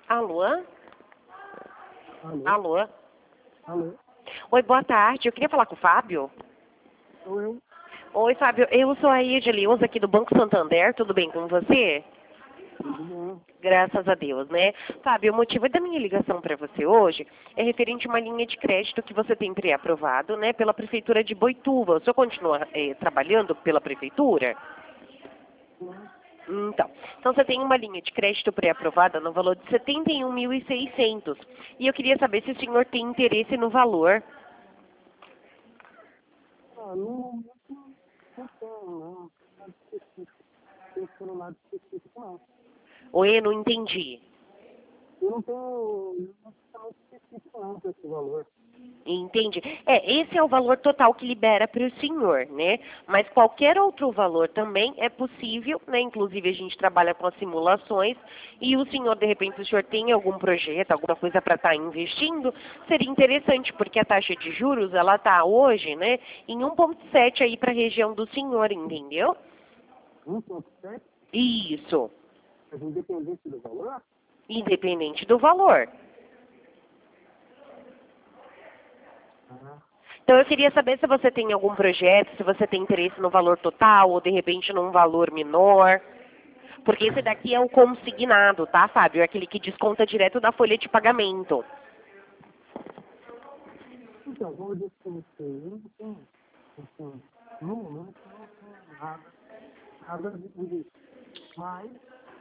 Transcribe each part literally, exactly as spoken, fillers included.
Alô? Alô? Alô? Alô? Oi, boa tarde. Eu queria falar com o Fábio. Sou eu? Oi, Fábio. Eu sou a Edileuza aqui do Banco Santander. Tudo bem com você? Tudo bom? Graças a Deus, né? Fábio, o motivo da minha ligação para você hoje é referente a uma linha de crédito que você tem pré-aprovado, né, pela Prefeitura de Boituva. O senhor continua eh, trabalhando pela Prefeitura? Então, então você tem uma linha de crédito pré-aprovada no valor de setenta e um mil e seiscentos. E eu queria saber se o senhor tem interesse no valor. Ah, não, não, não tenho, não. Nada específico. Não tenho nada específico, não. Oi, eu não entendi. Eu não tenho nada específico, não, para esse valor. Entende? É, esse é o valor total que libera para o senhor, né? Mas qualquer outro valor também é possível, né? Inclusive a gente trabalha com as simulações e o senhor, de repente, o senhor tem algum projeto, alguma coisa para estar investindo, seria interessante, porque a taxa de juros, ela está hoje, né, em um vírgula sete aí para a região do senhor, entendeu? um ponto sete? Isso, Mas independente do valor? independente do valor. Ah, Então eu queria saber se você tem algum projeto, se você tem interesse no valor total ou de repente num valor menor. Porque esse daqui é o consignado, tá, Fábio? É aquele que desconta direto da folha de pagamento. então, como eu disse para você, eu não tenho, assim, no momento, eu não tenho nada, nada disso. Mas,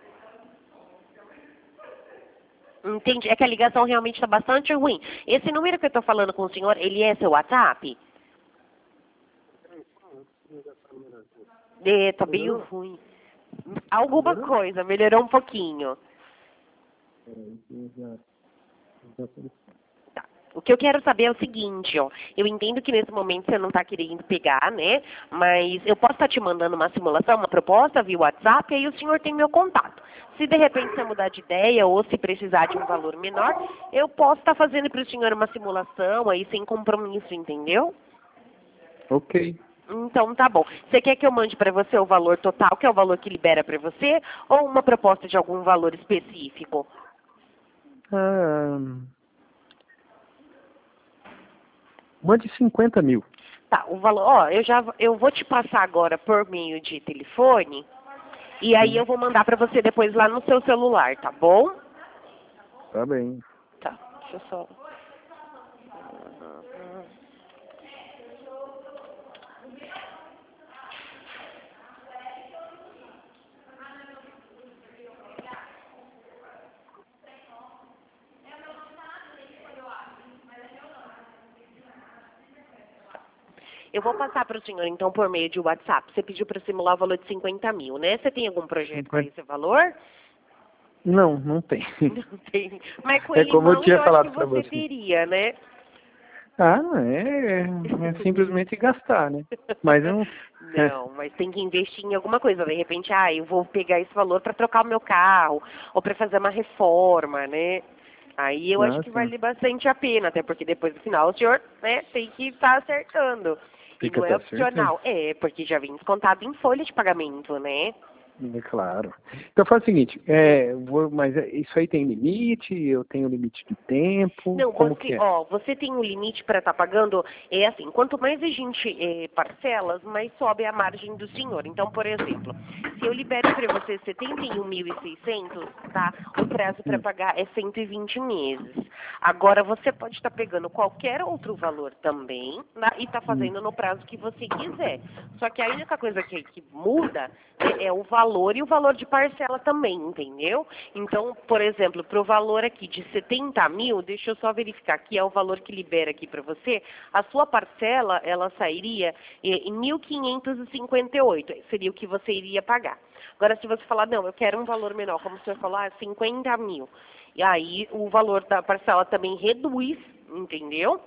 Entendi. É que a ligação realmente está bastante ruim. Esse número que eu estou falando com o senhor, ele é seu WhatsApp? peraí, só um, deixa eu gastar o melhor. É, tá bem Melhorou? ruim. Alguma Melhorou? coisa, melhorou um pouquinho. Peraí, eu já, já falei. Tá. O que eu quero saber é o seguinte, ó. Eu entendo que nesse momento você não está querendo pegar, né? Mas eu posso estar te mandando uma simulação, uma proposta via WhatsApp, aí o senhor tem meu contato. Se de repente você mudar de ideia ou se precisar de um valor menor, eu posso estar fazendo para o senhor uma simulação aí sem compromisso, entendeu? Ok. Então tá bom. Você quer que eu mande para você o valor total, que é o valor que libera para você, ou uma proposta de algum valor específico? Ah, mande cinquenta mil. Tá, o valor, ó, eu já eu vou te passar agora por meio de telefone e aí Sim, eu vou mandar para você depois lá no seu celular, tá bom? tá bem. Tá, deixa eu só. Eu vou passar para o senhor, então, por meio de WhatsApp. Você pediu para simular o valor de cinquenta mil, né? Você tem algum projeto com cinquenta. esse valor? Não, não tem. Não tem. Mas com É ele em como eu mãos, tinha eu acho que falado pra você você. teria, né? Ah, não é, é simplesmente gastar, né? Mas eu não. Não, mas tem que investir em alguma coisa. De repente, ah, eu vou pegar esse valor para trocar o meu carro, ou para fazer uma reforma, né? Aí eu acho Ah, que sim. vale bastante a pena, até porque depois do final o senhor, né, tem que estar acertando. E Fica não é tá certo? opcional. É, porque já vem descontado em folha de pagamento, né? É claro. Então faz o seguinte, é, vou, mas é- isso aí tem limite? Eu tenho limite de tempo? Não, Como que você, é? ó, você tem um limite para estar pagando, é assim, quanto mais a gente eh, parcelas, mais sobe a margem do senhor. Então, por exemplo, se eu libero para você setenta e um mil e seiscentos, tá? O prazo para Hum, pagar é cento e vinte meses. Agora, você pode estar pegando qualquer outro valor também, né, e tá hum. fazendo no prazo que você quiser. Só que a única coisa que, que muda é, é o valor e o valor de parcela também, entendeu? Então, por exemplo, para o valor aqui de setenta mil, deixa eu só verificar aqui, é o valor que libera aqui para você, a sua parcela, ela sairia eh, em mil quinhentos e cinquenta e oito, seria o que você iria pagar. Agora, se você falar, não, eu quero um valor menor, como o senhor falou, ah, cinquenta mil, e aí o valor da parcela também reduz, entendeu?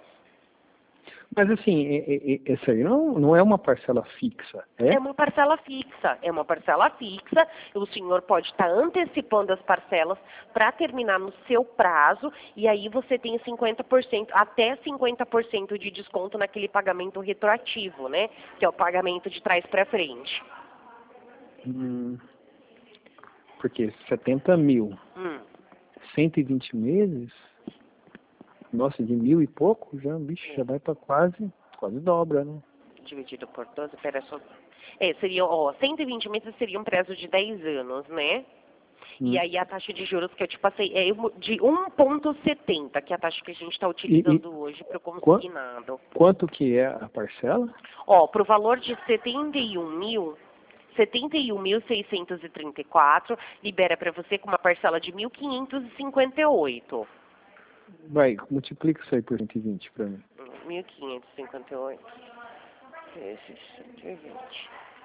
Mas assim, é- é- é- essa aí não, não é uma parcela fixa, É é? uma parcela fixa, é uma parcela fixa. O senhor pode estar antecipando as parcelas para terminar no seu prazo e aí você tem cinquenta por cento, até cinquenta por cento de desconto naquele pagamento retroativo, né? Que é o pagamento de trás para frente. Hum, porque setenta mil, Hum. cento e vinte meses, nossa, de mil e pouco, já, bicho, já vai para quase, quase dobra, né? Dividido por doze, pera só. É, seriam, ó, cento e vinte meses seria um prazo de dez anos, né? Hum. E aí a taxa de juros que eu te passei é de um vírgula setenta, que é a taxa que a gente está utilizando e, e, hoje para o consignado. Quanto que é a parcela? Ó, para o valor de setenta e um mil, setenta e um mil seiscentos e trinta e quatro, libera para você com uma parcela de mil quinhentos e cinquenta e oito. Vai, multiplica isso aí por cento e vinte para mim. mil quinhentos e cinquenta e oito vezes cento e vinte.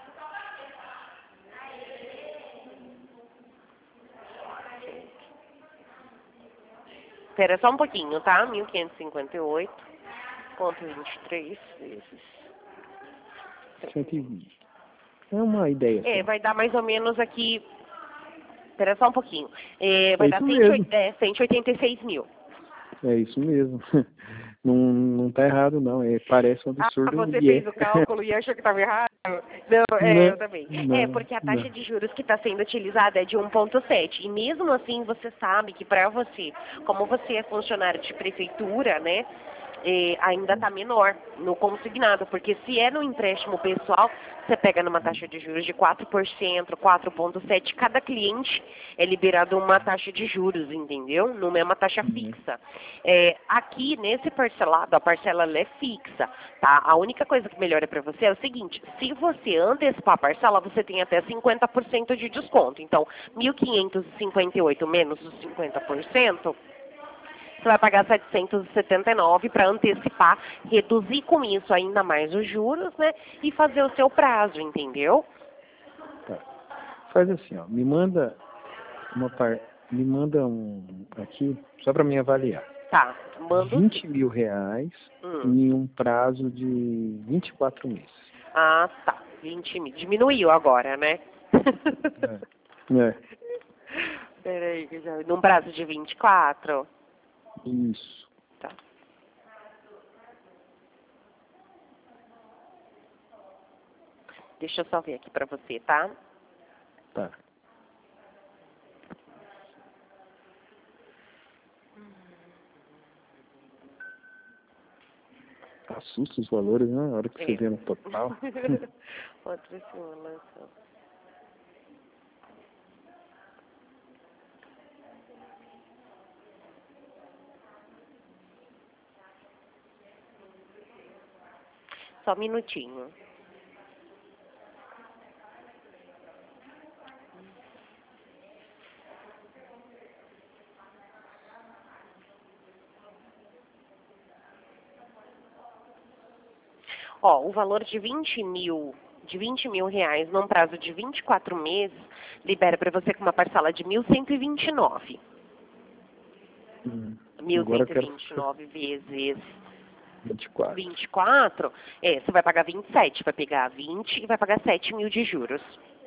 Espera só um pouquinho, tá? mil quinhentos e cinquenta e oito ponto vinte e três vezes cento e vinte. É uma ideia. É, só. vai dar mais ou menos aqui. Espera só um pouquinho. É, vai é dar isso cento, mesmo. é, cento e oitenta e seis mil. É isso mesmo. Não, não tá errado, não. É, parece um absurdo. Ah, você e fez é. o cálculo e achou que estava errado? Não, é, Não, eu também. não, É, porque a taxa não. de juros que está sendo utilizada é de um vírgula sete. E mesmo assim, você sabe que para você, como você é funcionário de prefeitura, né, é, ainda está menor no consignado. Porque se é no empréstimo pessoal, você pega numa taxa de juros de quatro por cento, quatro vírgula sete. Cada cliente é liberado uma taxa de juros, entendeu? Não é uma taxa fixa. É, aqui, nesse parcelado, a parcela ela é fixa, tá? A única coisa que melhora para você é o seguinte: se você antecipar a parcela, você tem até cinquenta por cento de desconto. Então, mil quinhentos e cinquenta e oito menos os cinquenta por cento, você vai pagar setecentos e setenta e nove para antecipar, reduzir com isso ainda mais os juros, né? E fazer o seu prazo, entendeu? Tá. Faz assim, ó. Me manda uma par... me manda um aqui só para me avaliar. Tá, mando vinte sim. mil reais Hum. em um prazo de vinte e quatro meses. Ah, tá. vinte mil. Diminuiu agora, né? É. é. Peraí, que já... num prazo de vinte e quatro? Isso. Tá. Deixa eu só ver aqui pra você, tá? Tá. Assusta os valores, né? Na hora que você É. vê no total. Outra simulação. Só um minutinho. Ó, o valor de vinte mil, de vinte mil reais num prazo de vinte e quatro meses, libera para você com uma parcela de mil cento e vinte e nove. Hum. mil Agora eu cento e quero vinte e nove vezes vinte e quatro. vinte e quatro, é, você vai pagar vinte e sete, vai pegar vinte e vai pagar sete mil de juros.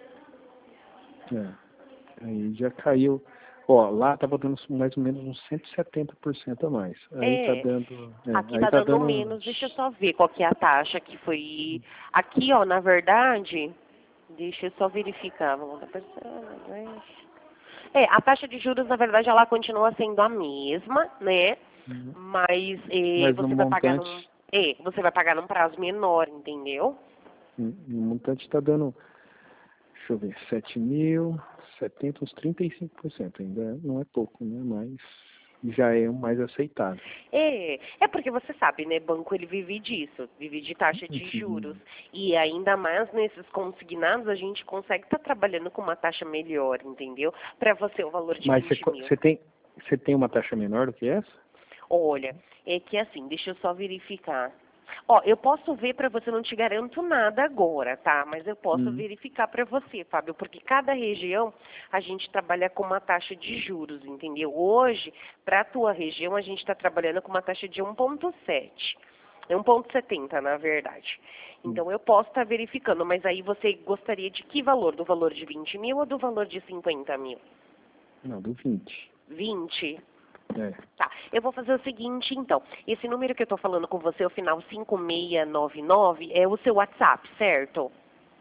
É. Aí já caiu. Ó, lá tava dando mais ou menos uns cento e setenta por cento a mais. Aí É, tá dando. É, aqui aí tá, tá dando, dando menos, deixa eu só ver qual que é a taxa que foi. Aqui, ó, na verdade, deixa eu só verificar. Vamos dar parcela, né? É, a taxa de juros, na verdade, ela continua sendo a mesma, né? Uhum. Mas, é, Mas você no vai pagar num. montante. É, você vai pagar num prazo menor, entendeu? No montante tá dando. Deixa eu ver, sete mil, setenta, uns trinta e cinco por cento. Ainda não é pouco, né? Mas já é o mais aceitável. É, é porque você sabe, né, banco ele vive disso, vive de taxa de juros. E ainda mais nesses consignados, a gente consegue estar trabalhando com uma taxa melhor, entendeu? Para você o valor de Mas vinte mil. você tem, você tem uma taxa menor do que essa? Olha, é que assim, deixa eu só verificar. Ó, eu posso ver para você, não te garanto nada agora, tá? Mas eu posso Hum. verificar para você, Fábio, porque cada região a gente trabalha com uma taxa de juros, entendeu? Hoje, para a tua região, a gente está trabalhando com uma taxa de um vírgula sete. É um vírgula setenta, na verdade. Então, eu posso estar verificando, mas aí você gostaria de que valor? Do valor de vinte mil ou do valor de cinquenta mil? Não, do vinte. vinte? É. Tá, eu vou fazer o seguinte, então. Esse número que eu tô falando com você, o final cinco seis nove nove, é o seu WhatsApp, certo?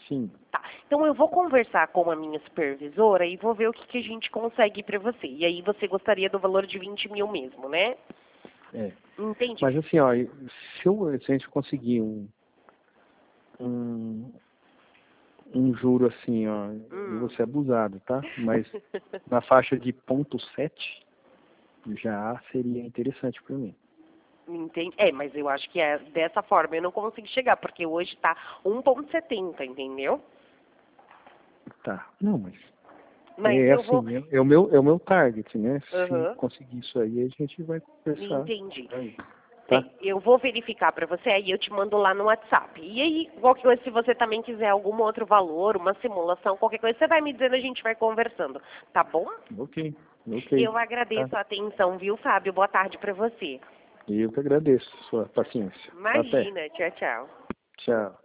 Sim. Tá. Então eu vou conversar com a minha supervisora e vou ver o que, que a gente consegue para você. E aí você gostaria do valor de vinte mil mesmo, né? É. Entendi. Mas assim, ó, se, eu, se a gente conseguir um, um, um juro assim, ó, Hum. eu vou ser abusado, tá? Mas na faixa de ponto sete já seria interessante para mim. Entendi. É, mas eu acho que é dessa forma eu não consigo chegar, porque hoje tá um ponto setenta, entendeu? Tá. Não, mas, Mas é eu assim, vou. é, é o meu, é o meu target, né? Aham. Se conseguir isso aí, a gente vai conversar. Entendi. Aí, Bem, tá? eu vou verificar para você, aí eu te mando lá no WhatsApp. E aí, qualquer coisa, se você também quiser algum outro valor, uma simulação, qualquer coisa, você vai me dizendo, a gente vai conversando, tá bom? Ok, ok. Eu agradeço Tá? a atenção, viu, Fábio? Boa tarde para você. E eu que agradeço a sua paciência. Até. Imagina, tchau, tchau. Tchau.